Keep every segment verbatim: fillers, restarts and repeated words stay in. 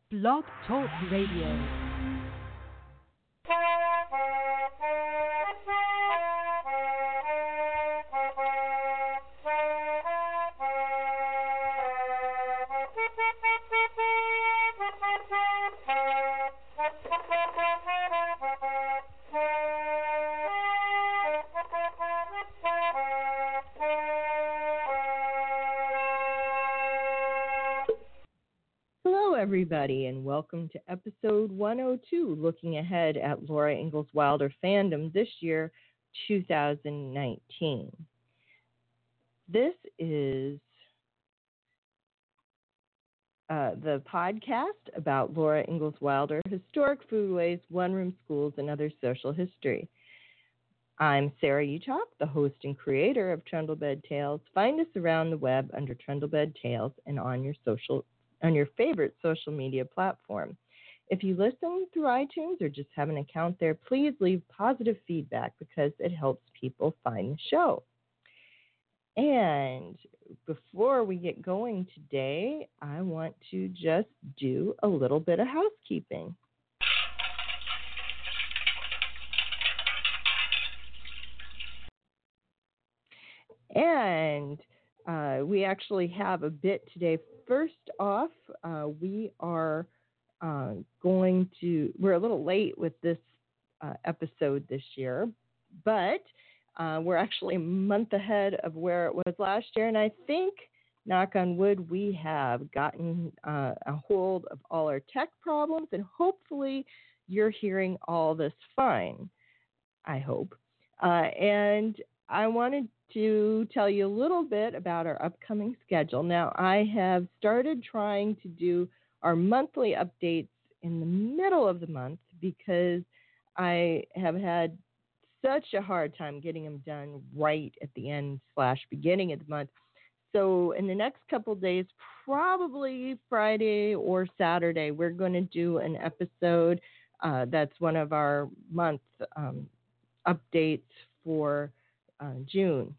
Blog Talk Radio. Everybody, and welcome to episode one oh two, looking ahead at Laura Ingalls Wilder fandom this year, two thousand nineteen. This is uh, the podcast about Laura Ingalls Wilder, historic foodways, one-room schools, and other social history. I'm Sarah Utah, the host and creator of Trundlebed Tales. Find us around the web under Trundlebed Tales and on your social on your favorite social media platform. If you listen through iTunes or just have an account there, please leave positive feedback because it helps people find the show. And before we get going today, I want to just do a little bit of housekeeping. And uh, we actually have a bit today. First off, uh, we are uh, going to, we're a little late with this uh, episode this year, but uh, we're actually a month ahead of where it was last year. And I think, knock on wood, we have gotten uh, a hold of all our tech problems, and hopefully you're hearing all this fine, I hope. Uh, and I wanted to tell you a little bit about our upcoming schedule. Now, I have started trying to do our monthly updates in the middle of the month because I have had such a hard time getting them done right at the end slash beginning of the month. So in the next couple of days, probably Friday or Saturday, we're going to do an episode uh, that's one of our month um, updates for uh, June.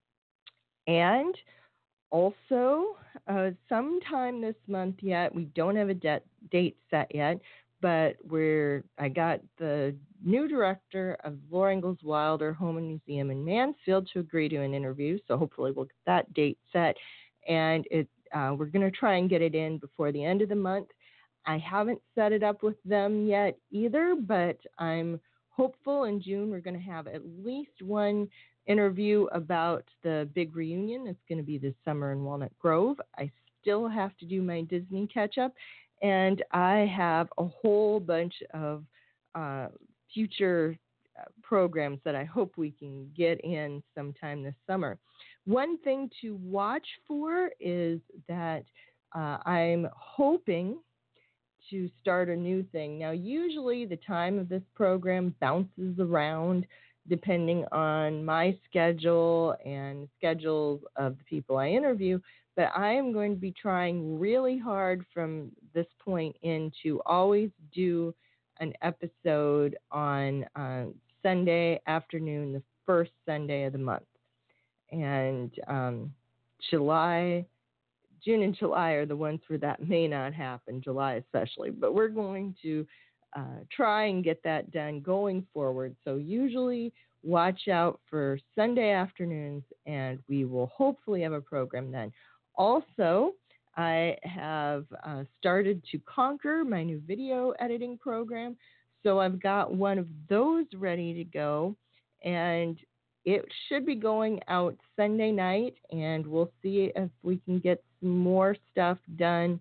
And also, uh, sometime this month yet, we don't have a de- date set yet, but we're I got the new director of Laura Ingalls Wilder Home and Museum in Mansfield to agree to an interview, so hopefully we'll get that date set, and it uh, we're going to try and get it in before the end of the month. I haven't set it up with them yet either, but I'm hopeful in June we're going to have at least one interview about the big reunion that's going to be this summer in Walnut Grove. I still have to do my Disney catch-up, and I have a whole bunch of uh, future uh, programs that I hope we can get in sometime this summer. One thing to watch for is that uh, I'm hoping to start a new thing. Now, usually the time of this program bounces around depending on my schedule and schedules of the people I interview, but I am going to be trying really hard from this point in to always do an episode on uh, Sunday afternoon, the first Sunday of the month. And um, July, June and July are the ones where that may not happen, July especially, but we're going to Uh, try and get that done going forward. So usually watch out for Sunday afternoons, and we will hopefully have a program then. Also, I have uh, started to conquer my new video editing program. So I've got one of those ready to go, and it should be going out Sunday night, and we'll see if we can get some more stuff done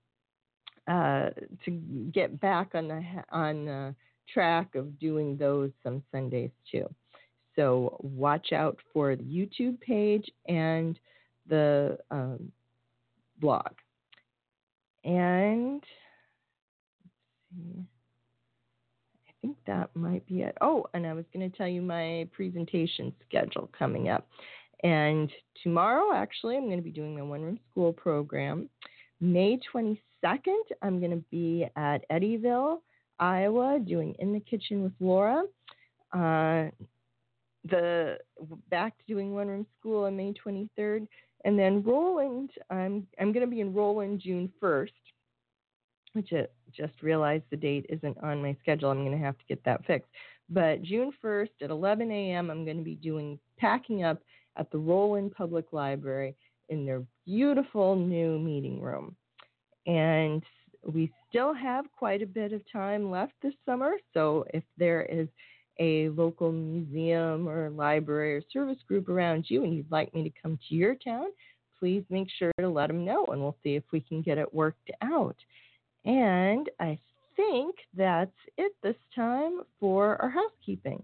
Uh, to get back on the on the track of doing those some Sundays too. So watch out for the YouTube page and the um, blog. And let's see, I think that might be it. Oh, and I was going to tell you my presentation schedule coming up. And tomorrow, actually, I'm going to be doing my one-room school program. May twenty-second, I'm going to be at Eddyville, Iowa, doing In the Kitchen with Laura. Uh, the back to doing one-room school on May twenty-third, and then Roland. I'm I'm going to be in Roland June first, which I just realized the date isn't on my schedule. I'm going to have to get that fixed. But June first at eleven a.m., I'm going to be doing packing up at the Roland Public Library in their beautiful new meeting room. And we still have quite a bit of time left this summer. So if there is a local museum or library or service group around you and you'd like me to come to your town, please make sure to let them know, and we'll see if we can get it worked out. And I think that's it this time for our housekeeping.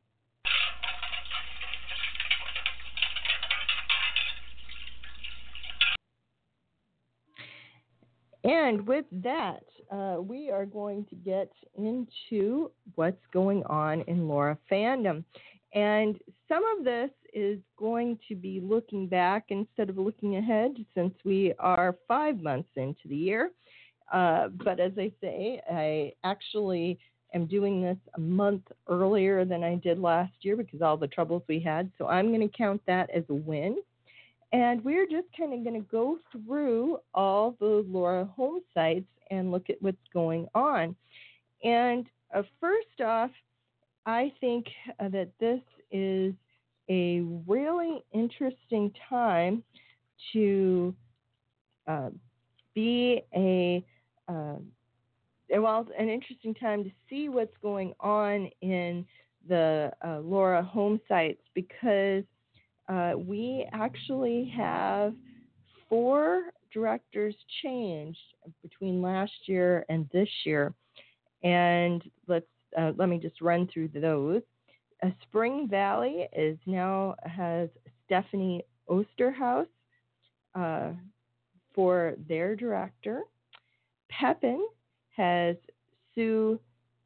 And with that, uh, we are going to get into what's going on in Laura fandom. And some of this is going to be looking back instead of looking ahead, since we are five months into the year. Uh, but as I say, I actually am doing this a month earlier than I did last year because of all the troubles we had. So I'm going to count that as a win. And we're just kind of going to go through all the Laura home sites and look at what's going on. And uh, first off, I think uh, that this is a really interesting time to uh, be a, uh, well, an interesting time to see what's going on in the uh, Laura home sites, because Uh, we actually have four directors changed between last year and this year. And let's uh, let me just run through those. Uh, Spring Valley is now has Stephanie Osterhaus uh, for their director. Pepin has Sue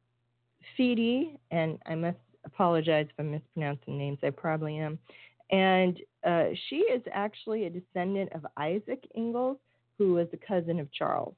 Feedy, and I must apologize if I'm mispronouncing names. I probably am. And uh, she is actually a descendant of Isaac Ingalls, who was a cousin of Charles.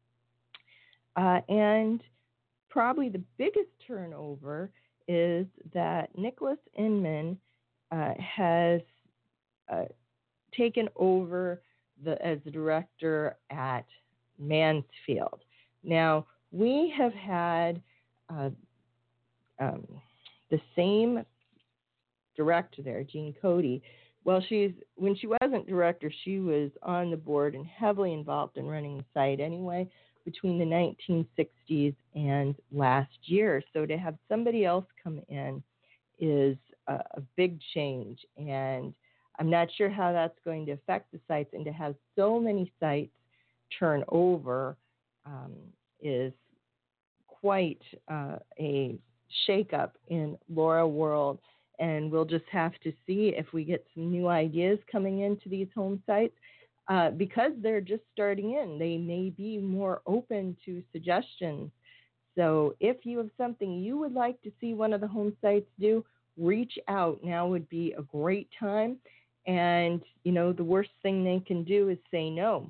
Uh, and probably the biggest turnover is that Nicholas Inman uh, has uh, taken over the, as the director at Mansfield. Now, we have had uh, um, the same director there, Jean Cody. Well, she's when she wasn't director, she was on the board and heavily involved in running the site anyway between the nineteen sixties and last year. So to have somebody else come in is a, a big change, and I'm not sure how that's going to affect the sites. And to have so many sites turn over um, is quite uh, a shakeup in Laura world. And we'll just have to see if we get some new ideas coming into these home sites. Uh, because they're just starting in, they may be more open to suggestions. So if you have something you would like to see one of the home sites do, reach out. Now would be a great time. And, you know, the worst thing they can do is say no.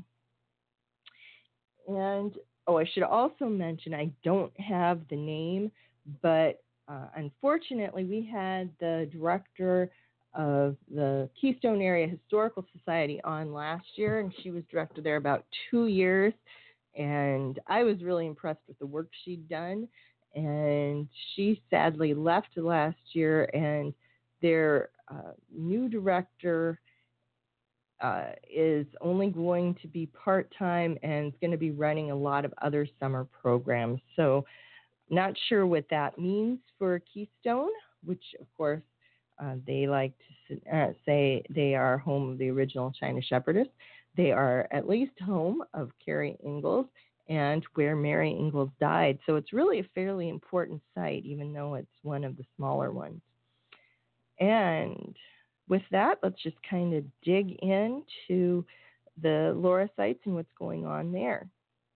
And, oh, I should also mention, I don't have the name, but Uh, unfortunately, we had the director of the Keystone Area Historical Society on last year, and she was director there about two years. And I was really impressed with the work she'd done. And she sadly left last year, and their uh, new director uh, is only going to be part-time and is going to be running a lot of other summer programs. So not sure what that means for Keystone, which, of course, uh, they like to uh, say they are home of the original China Shepherdess. They are at least home of Carrie Ingalls and where Mary Ingalls died. So it's really a fairly important site, even though it's one of the smaller ones. And with that, let's just kind of dig into the Laura sites and what's going on there.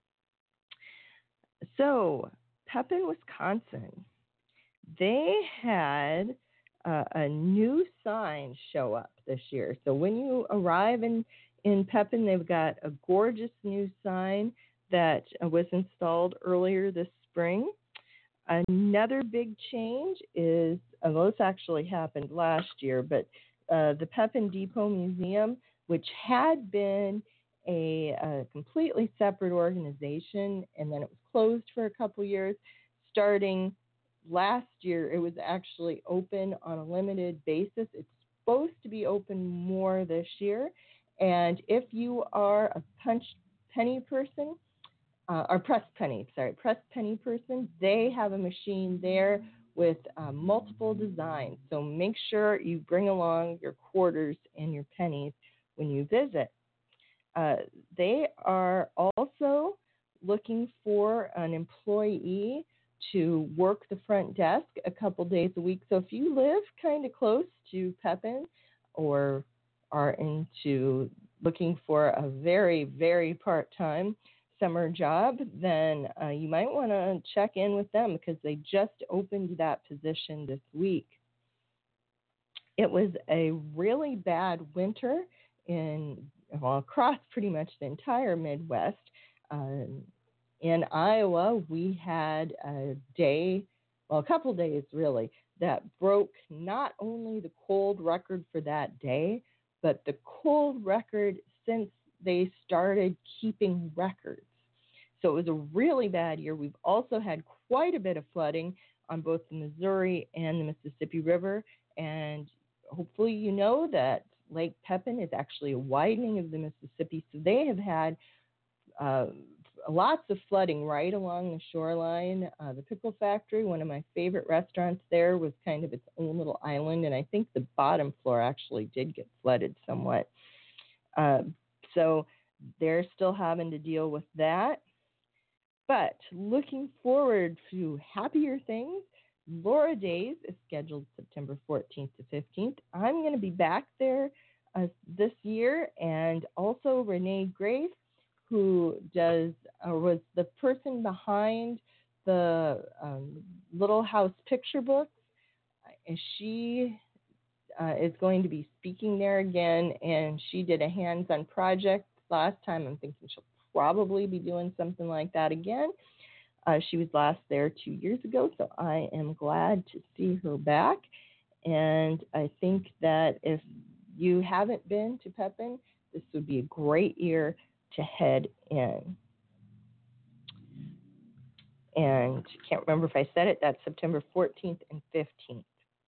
So, Pepin, Wisconsin, they had uh, a new sign show up this year. So when you arrive in, in Pepin, they've got a gorgeous new sign that was installed earlier this spring. Another big change is, uh, well, this actually happened last year, but uh, the Pepin Depot Museum, which had been a, a completely separate organization, and then it was closed for a couple years. Starting last year, it was actually open on a limited basis. It's supposed to be open more this year. And if you are a punch penny person, uh, or press penny, sorry, press penny person, they have a machine there with uh, multiple designs. So make sure you bring along your quarters and your pennies when you visit. Uh, they are also looking for an employee to work the front desk a couple days a week. So if you live kind of close to Pepin or are into looking for a very, very part-time summer job, then uh, you might want to check in with them because they just opened that position this week. It was a really bad winter in well, across pretty much the entire Midwest. Um, in Iowa, we had a day, well, a couple days really, that broke not only the cold record for that day, but the cold record since they started keeping records. So it was a really bad year. We've also had quite a bit of flooding on both the Missouri and the Mississippi River, and hopefully you know that Lake Pepin is actually a widening of the Mississippi, so they have had uh, lots of flooding right along the shoreline. Uh, the Pickle Factory, one of my favorite restaurants there, was kind of its own little island, and I think the bottom floor actually did get flooded somewhat. Uh, so they're still having to deal with that. But looking forward to happier things, Laura Days is scheduled September fourteenth to fifteenth. I'm going to be back there uh, this year, and also Renee Grace, who does or was the person behind the um, Little House picture books. And she uh, is going to be speaking there again, and she did a hands-on project last time. I'm thinking she'll probably be doing something like that again. Uh, she was last there two years ago, so I am glad to see her back. And I think that if you haven't been to Pepin, this would be a great year to head in. And can't remember if I said it, that's September fourteenth and fifteenth.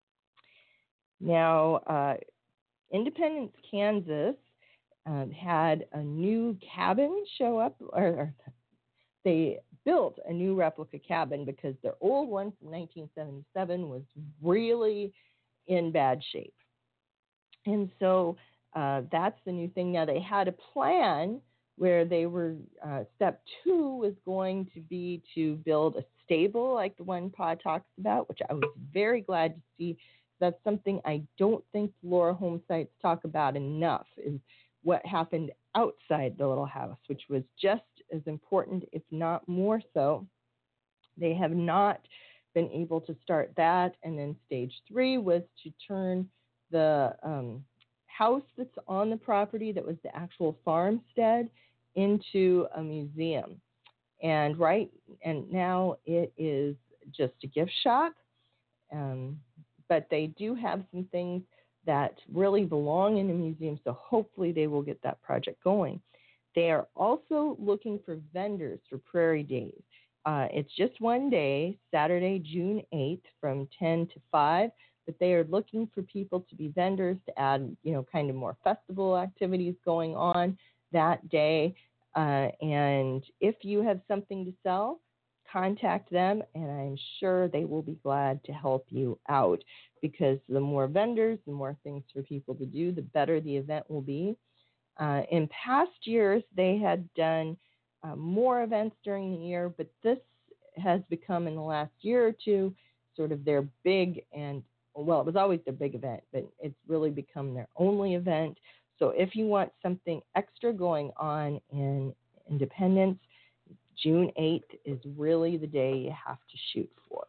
Now, uh, Independence, Kansas um, had a new cabin show up, or, or they built a new replica cabin because their old one from nineteen seventy-seven was really in bad shape. And so uh, that's the new thing. Now, they had a plan where they were, uh, step two was going to be to build a stable like the one Pa talks about, which I was very glad to see. That's something I don't think Laura Home Sites talk about enough, is what happened outside the little house, which was just as important, if not more so. They have not been able to start that. And then stage three was to turn the um, house that's on the property that was the actual farmstead into a museum. And right, and now it is just a gift shop. Um, but they do have some things that really belong in a museum, so hopefully they will get that project going. They are also looking for vendors for Prairie Days. Uh, it's just one day, Saturday, June eighth, from ten to five, but they are looking for people to be vendors to add, you know, kind of more festival activities going on that day. Uh, and if you have something to sell, contact them, and I'm sure they will be glad to help you out, because the more vendors, the more things for people to do, the better the event will be. Uh, in past years, they had done uh, more events during the year, but this has become, in the last year or two, sort of their big and, well, it was always their big event, but it's really become their only event. So if you want something extra going on in Independence, June eighth is really the day you have to shoot for.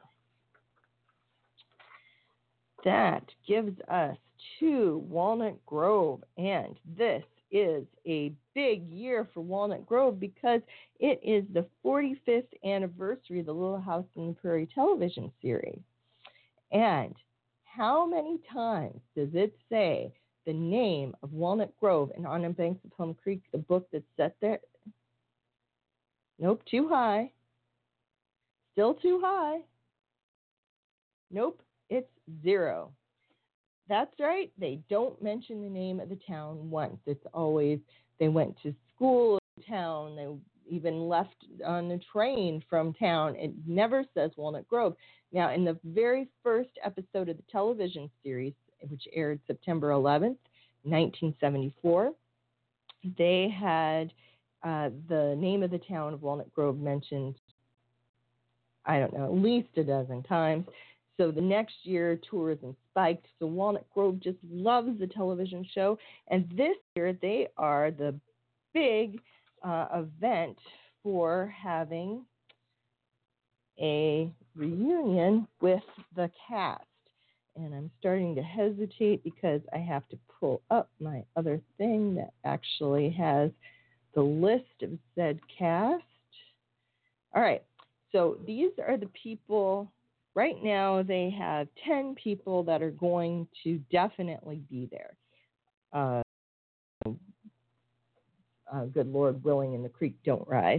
That gives us to Walnut Grove, and this is a big year for Walnut Grove because it is the forty-fifth anniversary of the Little House on the Prairie television series. And how many times does it say the name of Walnut Grove and On the Banks of Plum Creek, the book that's set there. Nope, too high. Still too high. Nope, it's zero. That's right. They don't mention the name of the town once. It's always they went to school in town. They even left on the train from town. It never says Walnut Grove. Now, in the very first episode of the television series, which aired September eleventh, nineteen seventy-four, they had uh, the name of the town of Walnut Grove mentioned, I don't know, at least a dozen times. So the next year, tourism spiked. So Walnut Grove just loves the television show. And this year, they are the big uh, event for having a reunion with the cast. And I'm starting to hesitate because I have to pull up my other thing that actually has the list of said cast. All right. So these are the people. Right now, they have ten people that are going to definitely be there. Uh, uh, good Lord willing, and the creek don't rise.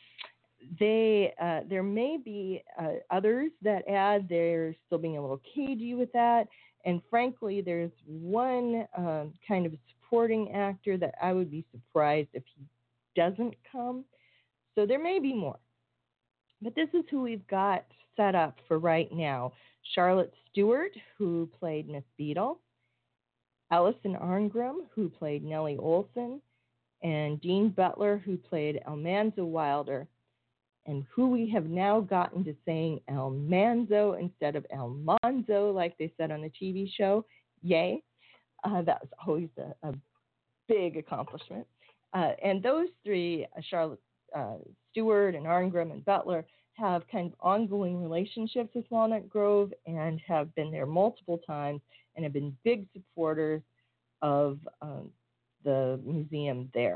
They, uh, there may be uh, others that add. They're still being a little cagey with that. And frankly, there's one uh, kind of supporting actor that I would be surprised if he doesn't come. So there may be more. But this is who we've got set up for right now. Charlotte Stewart, who played Miss Beadle, Ellison Arngrim, who played Nellie Olson, and Dean Butler, who played Almanzo Wilder, and who we have now gotten to saying Almanzo instead of Almanzo, like they said on the T V show. Yay. Uh, that was always a, a big accomplishment. Uh, and those three, uh, Charlotte uh, Stewart and Arngrim and Butler, have kind of ongoing relationships with Walnut Grove and have been there multiple times and have been big supporters of um, the museum there.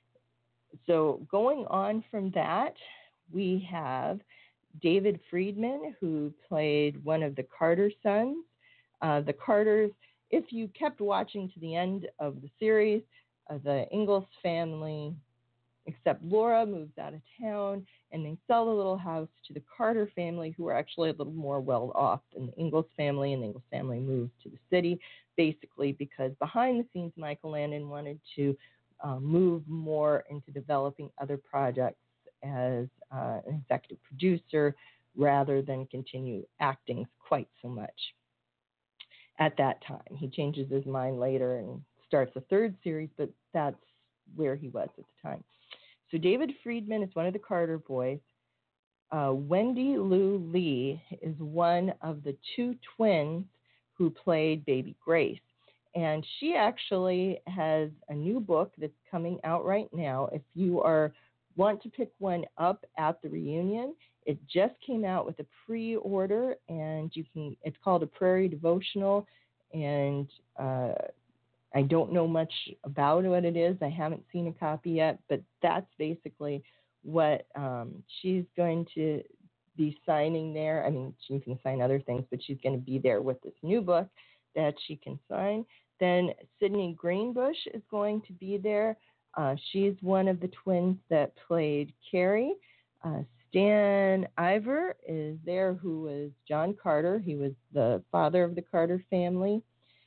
So going on from that, we have David Friedman, who played one of the Carter sons. Uh, the Carters, if you kept watching to the end of the series, uh, the Ingalls family, except Laura, moves out of town, and they sell the little house to the Carter family, who are actually a little more well-off than the Ingalls family, and the Ingalls family moves to the city, basically because behind the scenes, Michael Landon wanted to uh, move more into developing other projects as uh, an executive producer rather than continue acting quite so much at that time. He changes his mind later and starts a third series, but that's where he was at the time. So David Friedman is one of the Carter boys. Uh, Wendy Lou Lee is one of the two twins who played Baby Grace. And she actually has a new book that's coming out right now. If you are want to pick one up at the reunion, it just came out with a pre-order, and you can. It's called A Prairie Devotional, and uh, I don't know much about what it is. I haven't seen a copy yet, but that's basically what um, she's going to be signing there. I mean, she can sign other things, but she's going to be there with this new book that she can sign. Then Sydney Greenbush is going to be there. Uh, she's one of the twins that played Carrie. Uh, Stan Ivor is there, who was John Carter. He was the father of the Carter family.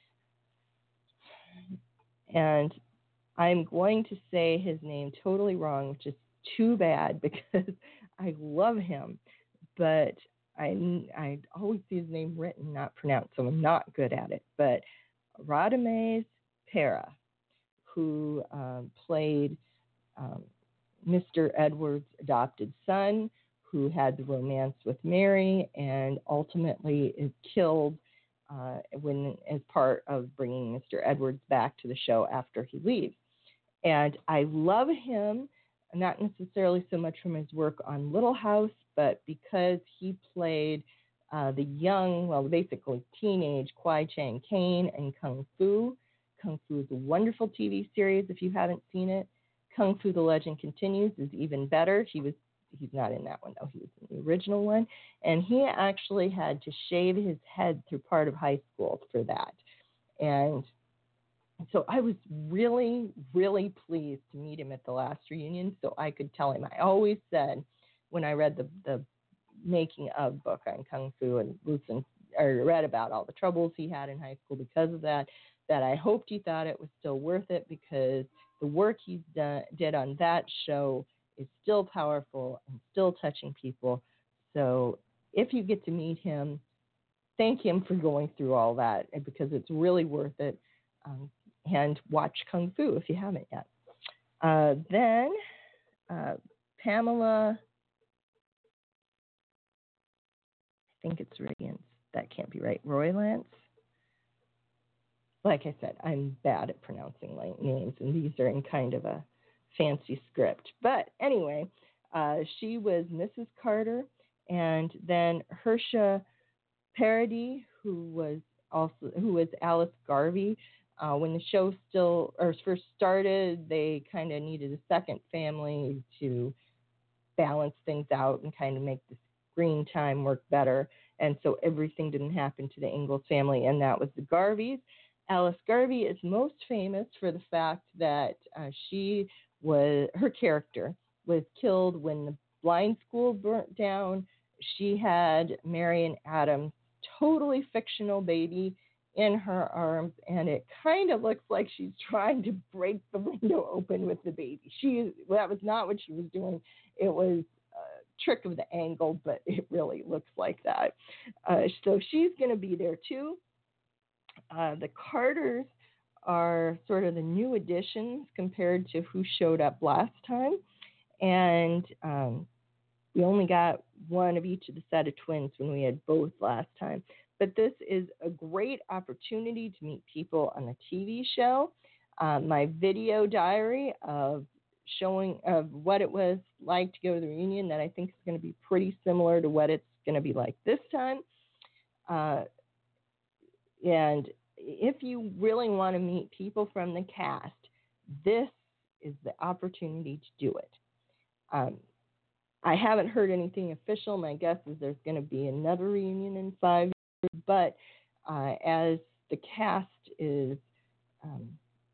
And I'm going to say his name totally wrong, which is too bad because I love him. But I, I always see his name written, not pronounced, so I'm not good at it. But Radames Pera, who um, played um, Mister Edwards' adopted son, who had the romance with Mary and ultimately is killed uh, when as part of bringing Mister Edwards back to the show after he leaves. And I love him, not necessarily so much from his work on Little House, but because he played uh, the young, well, basically teenage Kwai Chang Caine in Kung Fu. Kung Fu is a wonderful T V series if you haven't seen it. Kung Fu: The Legend Continues is even better. He was he's not in that one though. He was in the original one, and he actually had to shave his head through part of high school for that. And So I was really, really pleased to meet him at the last reunion so I could tell him. I always said when I read the, the making of book on Kung Fu and listened or read about all the troubles he had in high school because of that, that I hoped he thought it was still worth it because the work he did on that show is still powerful and still touching people. So if you get to meet him, thank him for going through all that because it's really worth it. Um, and watch Kung Fu if you haven't yet. Uh, then uh, Pamela, I think it's Radiance. That can't be right. Roylance. Like I said, I'm bad at pronouncing names, and these are in kind of a fancy script. But anyway, uh, she was Missus Carter, and then Hersha Parody, who was also who was Alice Garvey. Uh, when the show still or first started, they kind of needed a second family to balance things out and kind of make the screen time work better. And so everything didn't happen to the Ingalls family, and that was the Garveys. Alice Garvey is most famous for the fact that uh, she was her character was killed when the blind school burnt down. She had Marion Adams, totally fictional baby, in her arms, and it kind of looks like she's trying to break the window open with the baby. She that was not what she was doing. It was a trick of the angle, but it really looks like that. Uh, so she's going to be there too. Uh, the Carters are sort of the new additions compared to who showed up last time, and um, we only got one of each of the set of twins when we had both last time. But this is a great opportunity to meet people on the T V show. Uh, my video diary of showing of what it was like to go to the reunion that I think is going to be pretty similar to what it's going to be like this time. Uh, and if you really want to meet people from the cast, this is the opportunity to do it. Um, I haven't heard anything official. My guess is there's going to be another reunion in five years, but uh, as the cast is, um,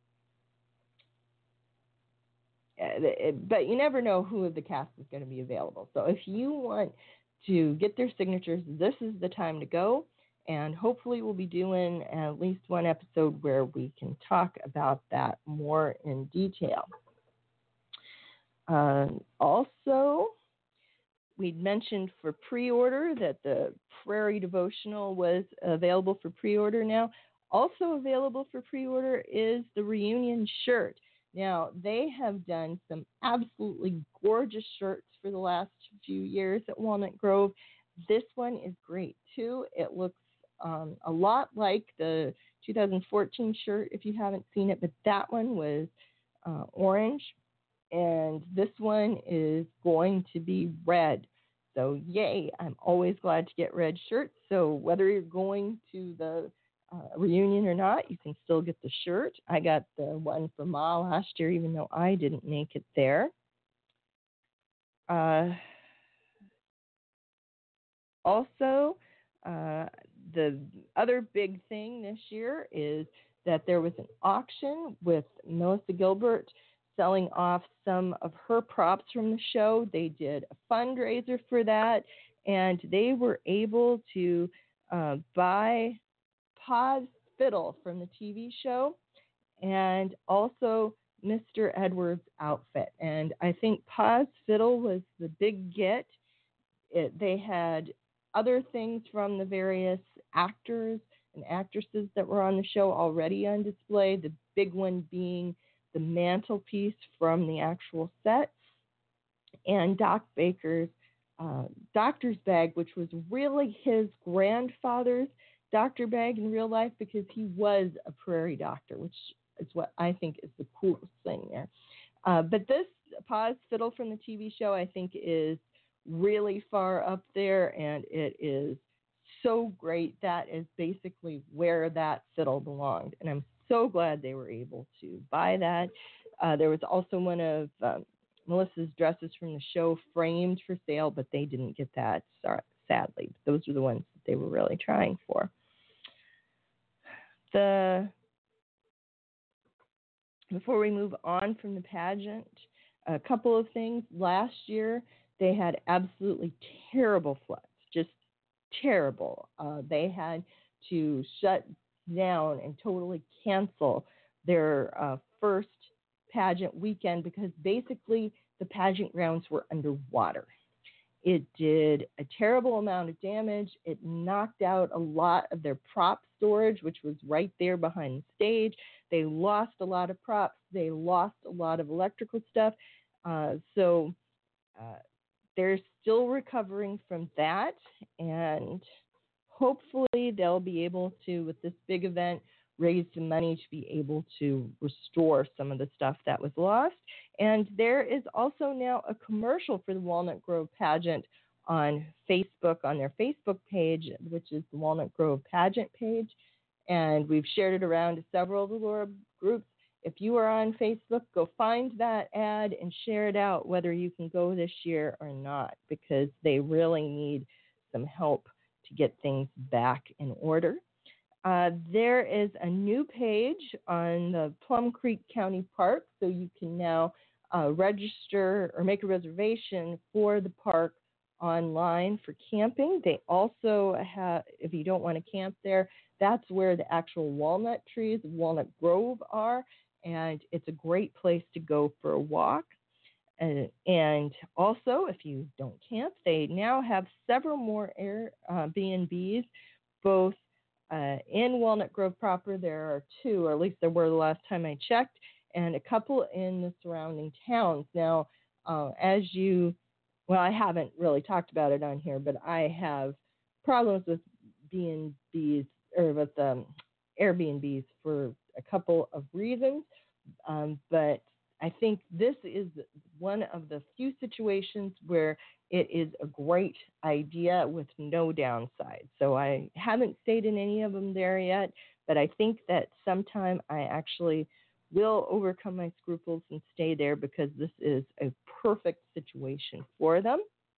it, but you never know who of the cast is going to be available. So if you want to get their signatures, this is the time to go. And hopefully we'll be doing at least one episode where we can talk about that more in detail. Uh, also, we'd mentioned for pre-order that the Prairie Devotional was available for pre-order now. Also available for pre-order is the reunion shirt. Now, they have done some absolutely gorgeous shirts for the last few years at Walnut Grove. This one is great, too. It looks um, a lot like the two thousand fourteen shirt, if you haven't seen it, but that one was uh, orange. And this one is going to be red. So, yay, I'm always glad to get red shirts. So, whether you're going to the uh, reunion or not, you can still get the shirt. I got the one for Ma last year, even though I didn't make it there. Uh, also, uh, the other big thing this year is that there was an auction with Melissa Gilbert selling off some of her props from the show. They did a fundraiser for that, and they were able to uh, buy Pa's fiddle from the T V show and also Mister Edwards' outfit. And I think Pa's fiddle was the big get. It, they had other things from the various actors and actresses that were on the show already on display, the big one being the mantelpiece from the actual set, and Doc Baker's uh, doctor's bag, which was really his grandfather's doctor bag in real life because he was a prairie doctor, which is what I think is the coolest thing there. Uh, but this Pa's fiddle from the T V show, I think, is really far up there, and it is so great. That is basically where that fiddle belonged, and I'm so glad they were able to buy that. Uh, there was also one of um, Melissa's dresses from the show framed for sale, but they didn't get that, sadly. Those are the ones that they were really trying for. The Before we move on from the pageant, a couple of things. Last year, they had absolutely terrible floods, just terrible. Uh, they had to shut down and totally cancel their uh, first pageant weekend because basically the pageant grounds were underwater. It did a terrible amount of damage. It knocked out a lot of their prop storage, which was right there behind the stage. They lost a lot of props. They lost a lot of electrical stuff. Uh, so uh, they're still recovering from that. And hopefully they'll be able to, with this big event, raise some money to be able to restore some of the stuff that was lost. And there is also now a commercial for the Walnut Grove pageant on Facebook, on their Facebook page, which is the Walnut Grove pageant page. And we've shared it around to several of the Laura groups. If you are on Facebook, go find that ad and share it out, whether you can go this year or not, because they really need some help to get things back in order. Uh, there is a new page on the Plum Creek County Park, so you can now uh, register or make a reservation for the park online for camping. They also have, if you don't want to camp there, that's where the actual walnut trees, Walnut Grove, are, and it's a great place to go for a walk. Uh, and also, if you don't camp, they now have several more Airbnbs, both Uh, in Walnut Grove proper. There are two, or at least there were the last time I checked, and a couple in the surrounding towns. Now, uh, as you, well, I haven't really talked about it on here, but I have problems with B and Bs, or with um, Airbnbs for a couple of reasons, um, but I think this is one of the few situations where it is a great idea with no downside. So I haven't stayed in any of them there yet, but I think that sometime I actually will overcome my scruples and stay there because this is a perfect situation for them.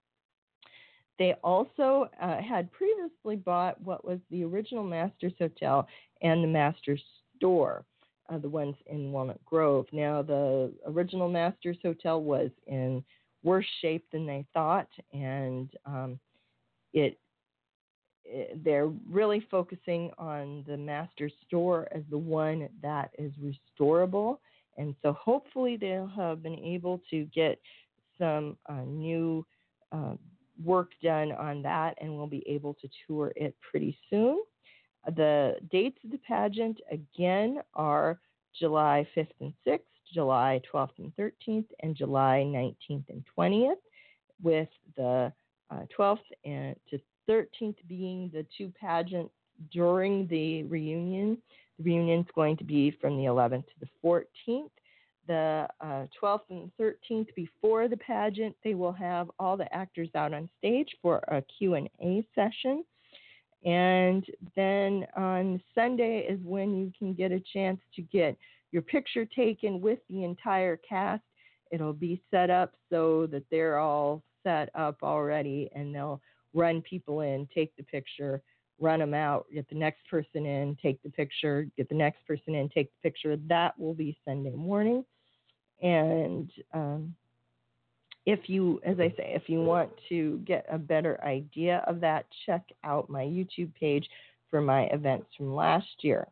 They also uh, had previously bought what was the original Masters Hotel and the Masters Store. Uh, the ones in Walnut Grove. Now, the original Masters Hotel was in worse shape than they thought, and um, it, it they're really focusing on the Masters Store as the one that is restorable, and so hopefully they'll have been able to get some uh, new uh, work done on that, and we'll be able to tour it pretty soon. The dates of the pageant, again, are July fifth and sixth, July twelfth and thirteenth, and July nineteenth and twentieth, with the uh, twelfth and to thirteenth being the two pageants during the reunion. The reunion is going to be from the eleventh to the fourteenth. The uh, twelfth and thirteenth, before the pageant, they will have all the actors out on stage for a Q and A session. And then on Sunday is when you can get a chance to get your picture taken with the entire cast. It'll be set up so that they're all set up already, and they'll run people in, take the picture, run them out, get the next person in, take the picture, get the next person in, take the picture. That will be Sunday morning. And um, if you, as I say, if you want to get a better idea of that, check out my YouTube page for my events from last year.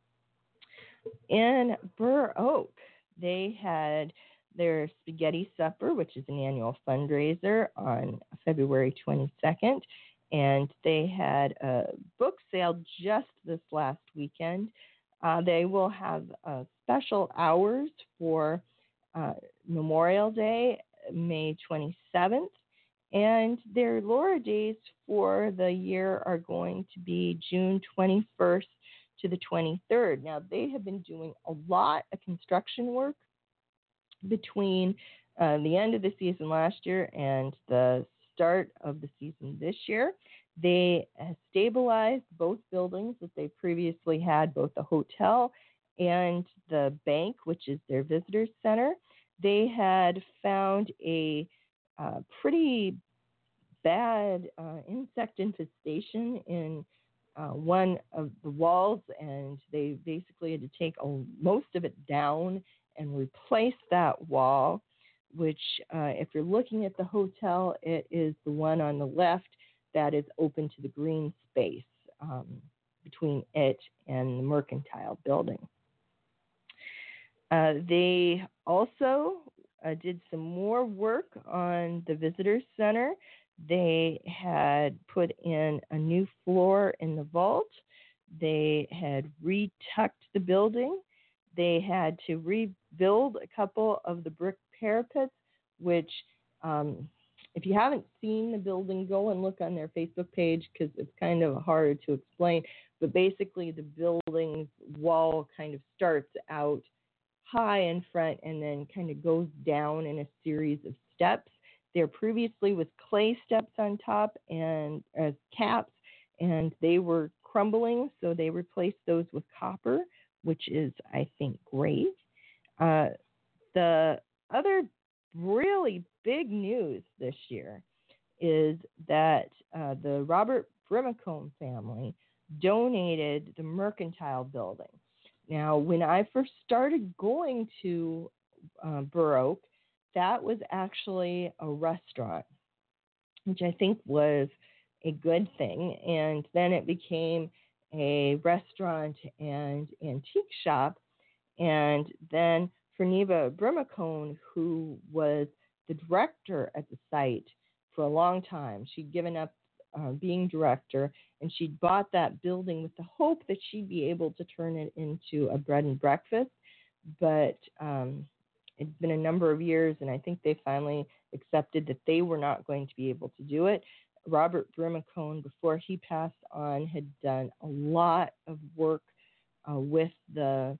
In Burr Oak, they had their Spaghetti Supper, which is an annual fundraiser, on February twenty-second. And they had a book sale just this last weekend. Uh, they will have uh, special hours for uh, Memorial Day, May twenty-seventh, and their Laura Days for the year are going to be June twenty-first to the twenty-third. Now, they have been doing a lot of construction work between uh, the end of the season last year and the start of the season this year. They have stabilized both buildings that they previously had, both the hotel and the bank, which is their visitor center. They had found a uh, pretty bad uh, insect infestation in uh, one of the walls, and they basically had to take a, most of it down and replace that wall, which uh, if you're looking at the hotel, it is the one on the left that is open to the green space um, between it and the Mercantile building. Uh, they also uh, did some more work on the visitor center. They had put in a new floor in the vault. They had retucked the building. They had to rebuild a couple of the brick parapets, which um, if you haven't seen the building, go and look on their Facebook page because it's kind of hard to explain. But basically, the building's wall kind of starts out high in front and then kind of goes down in a series of steps. There previously was clay steps on top and as caps, and they were crumbling, so they replaced those with copper, which is, I think, great. Uh, the other really big news this year is that uh, the Robert Brimacombe family donated the Mercantile building. Now, when I first started going to uh, Burr Oak, that was actually a restaurant, which I think was a good thing. And then it became a restaurant and antique shop. And then Ferneva Brimacombe, who was the director at the site for a long time, she'd given up uh, being director, and she'd bought that building with the hope that she'd be able to turn it into a bread and breakfast. But um, it's been a number of years, and I think they finally accepted that they were not going to be able to do it. Robert Brimacombe, before he passed on, had done a lot of work uh, with the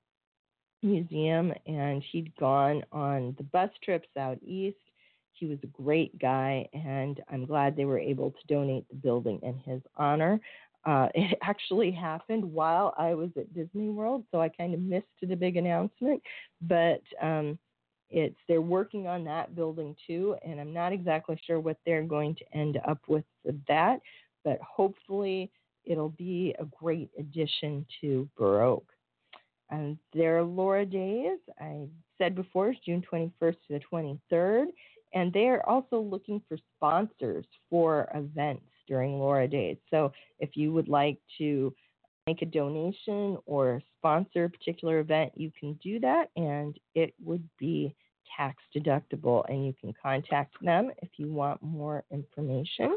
museum, and he'd gone on the bus trips out east. He was a great guy, and I'm glad they were able to donate the building in his honor. Uh, it actually happened while I was at Disney World, so I kind of missed the big announcement, but um, it's they're working on that building too, and I'm not exactly sure what they're going to end up with that, but hopefully it'll be a great addition to Burr Oak. And their Laura Days, I said before, is June twenty-first to the twenty-third, and they are also looking for sponsors for events during Laura Days. So if you would like to make a donation or sponsor a particular event, you can do that, and it would be tax deductible, and you can contact them if you want more information.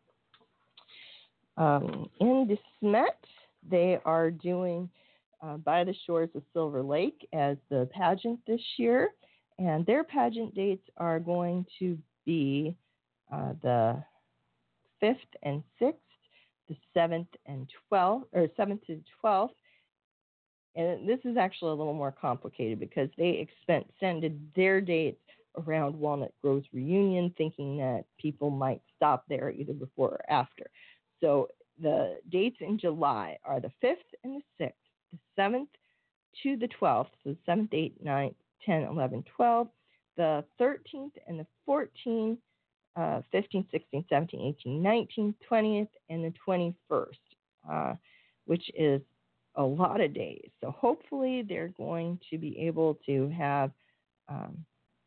Um, in De Smet, they are doing uh, By the Shores of Silver Lake as the pageant this year, and their pageant dates are going to be uh, the fifth and sixth, the seventh and twelfth, or seventh to twelfth. And this is actually a little more complicated because they extended their dates around Walnut Grove's reunion, thinking that people might stop there either before or after. So the dates in July are the fifth and the sixth, the seventh to the twelfth, so the seventh, eighth, ninth, tenth, eleventh, twelfth, the thirteenth and the fourteenth, uh, fifteenth, sixteenth, seventeenth, eighteenth, nineteenth, twentieth, and the twenty-first, uh, which is a lot of days. So hopefully they're going to be able to have, um,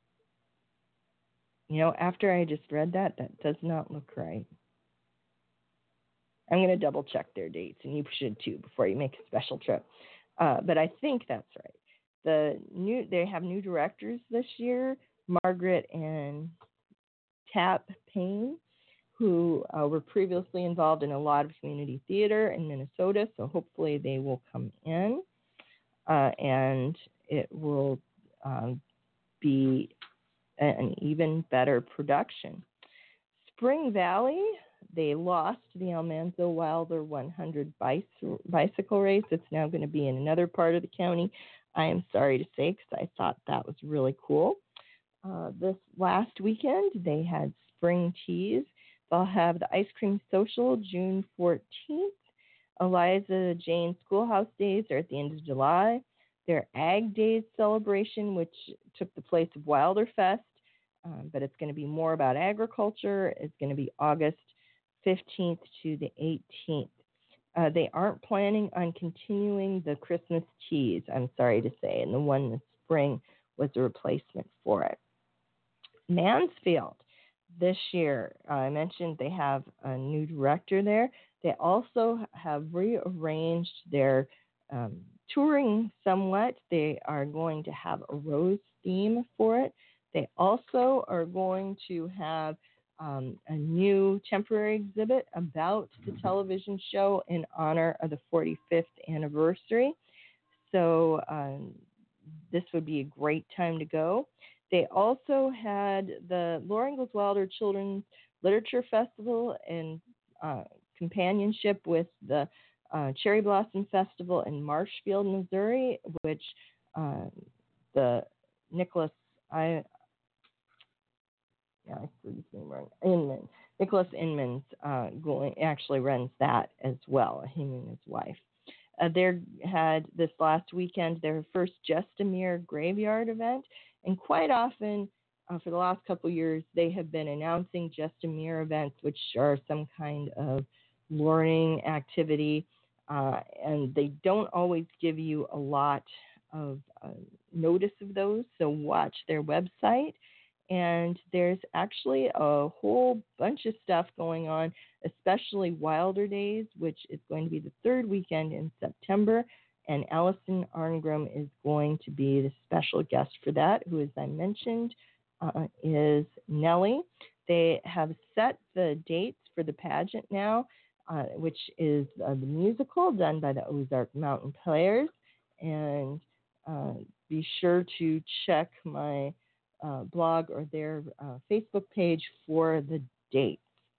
you know, after I just read that, that does not look right. I'm going to double check their dates, and you should too before you make a special trip. Uh, but I think that's right. The new they have new directors this year, Margaret and Tap Payne, who uh, were previously involved in a lot of community theater in Minnesota. So hopefully they will come in, uh, and it will um, be an even better production. Spring Valley, they lost the Almanzo Wilder one hundred bicycle race. It's now going to be in another part of the county. I am sorry to say, because I thought that was really cool. Uh, this last weekend, they had Spring Teas. They'll have the Ice Cream Social June fourteenth. Eliza Jane Schoolhouse Days are at the end of July. Their Ag Days celebration, which took the place of Wilder Fest, um, but it's going to be more about agriculture, is going to be August fifteenth to the eighteenth. Uh, they aren't planning on continuing the Christmas teas, I'm sorry to say, and the one that's spring was a replacement for it. Mansfield, this year, uh, I mentioned they have a new director there. They also have rearranged their um, touring somewhat. They are going to have a rose theme for it. They also are going to have um, a new temporary exhibit about the television show in honor of the forty-fifth anniversary. So um, this would be a great time to go. They also had the Laura Ingalls Wilder Children's Literature Festival in uh, companionship with the uh, Cherry Blossom Festival in Marshfield, Missouri, which uh, the Nicholas I yeah I see his name wrong Inman Nicholas Inman's uh, going actually runs that as well. Him and his wife. Uh, they had this last weekend their first Just a Mere Graveyard event, and quite often uh, for the last couple of years they have been announcing Just a Mere events, which are some kind of learning activity, uh, and they don't always give you a lot of uh, notice of those, so watch their website. And there's actually a whole bunch of stuff going on, especially Wilder Days, which is going to be the third weekend in September. And Allison Arngrim is going to be the special guest for that, who, as I mentioned, uh, is Nellie. They have set the dates for the pageant now, uh, which is uh, the musical done by the Ozark Mountain Players. And uh, be sure to check my Uh, blog or their uh, Facebook page for the dates.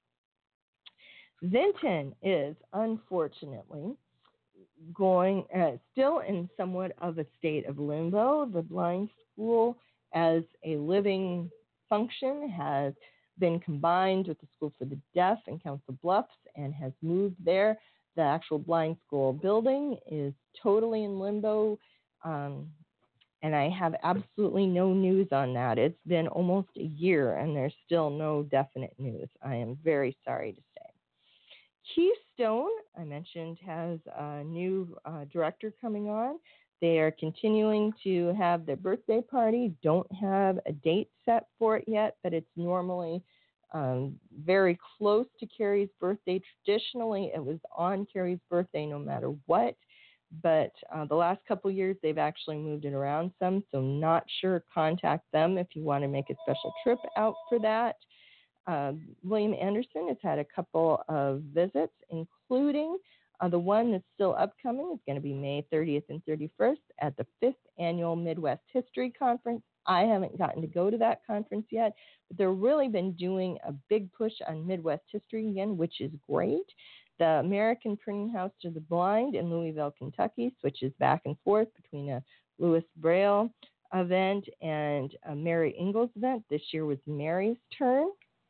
Vinton is unfortunately going uh, still in somewhat of a state of limbo. The blind school as a living function has been combined with the School for the Deaf in Council Bluffs and has moved there. The actual blind school building is totally in limbo. Um, And I have absolutely no news on that. It's been almost a year, and there's still no definite news. I am very sorry to say. Keystone, I mentioned, has a new uh, director coming on. They are continuing to have their birthday party. Don't have a date set for it yet, but it's normally um, very close to Carrie's birthday. Traditionally, it was on Carrie's birthday no matter what. But uh, the last couple of years, they've actually moved it around some, so not sure. Contact them if you want to make a special trip out for that. Uh, William Anderson has had a couple of visits, including uh, the one that's still upcoming. It's going to be May thirtieth and thirty-first at the fifth Annual Midwest History Conference. I haven't gotten to go to that conference yet, but they've really been doing a big push on Midwest history again, which is great. The American Printing House to the Blind in Louisville, Kentucky, switches back and forth between a Louis Braille event and a Mary Ingalls event. This year was Mary's turn.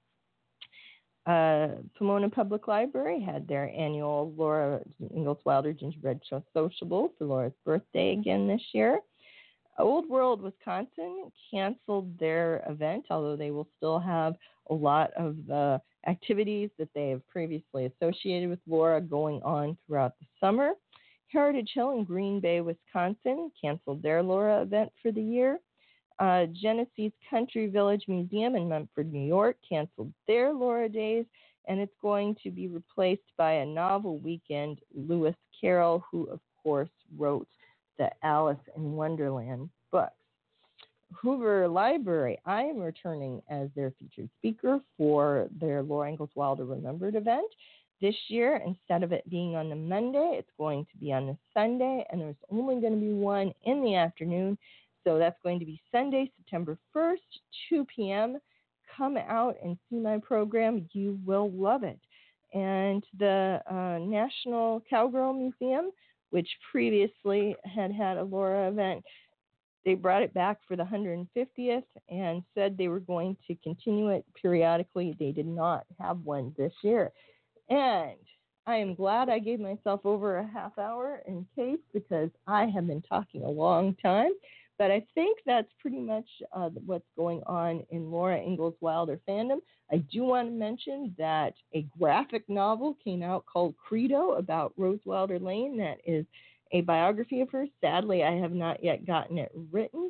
Uh, Pomona Public Library had their annual Laura Ingalls Wilder Gingerbread Sociable for Laura's birthday again this year. Old World, Wisconsin canceled their event, although they will still have a lot of the activities that they have previously associated with Laura going on throughout the summer. Heritage Hill in Green Bay, Wisconsin canceled their Laura event for the year. Uh, Genesee's Country Village Museum in Memphis, New York canceled their Laura Days, and it's going to be replaced by a novel weekend. Lewis Carroll, who of course wrote the Alice in Wonderland books. Hoover Library, I am returning as their featured speaker for their Laura Ingalls Wilder Remembered event. This year, instead of it being on the Monday, it's going to be on the Sunday, and there's only going to be one in the afternoon. So that's going to be Sunday, September first, two p.m. Come out and see my program. You will love it. And the uh, National Cowgirl Museum, which previously had had a Laura event, they brought it back for the one hundred fiftieth and said they were going to continue it periodically. They did not have one this year. And I am glad I gave myself over a half hour in case, because I have been talking a long time. But I think that's pretty much uh, what's going on in Laura Ingalls Wilder fandom. I do want to mention that a graphic novel came out called Credo about Rose Wilder Lane. That is a biography of her. Sadly, I have not yet gotten it written,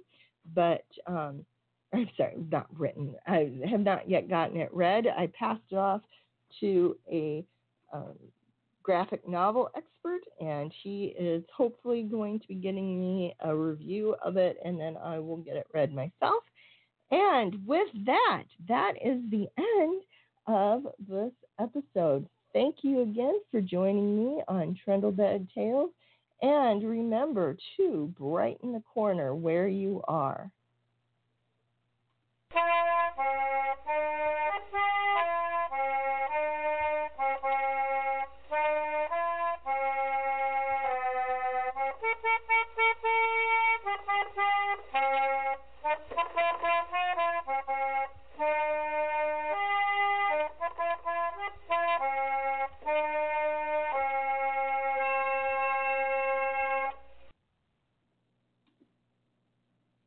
but um, I'm sorry, not written. I have not yet gotten it read. I passed it off to a um, graphic novel expert, and he is hopefully going to be getting me a review of it, and then I will get it read myself. And with that, that is the end of this episode. Thank you again for joining me on Trundlebed Tales. And remember to brighten the corner where you are.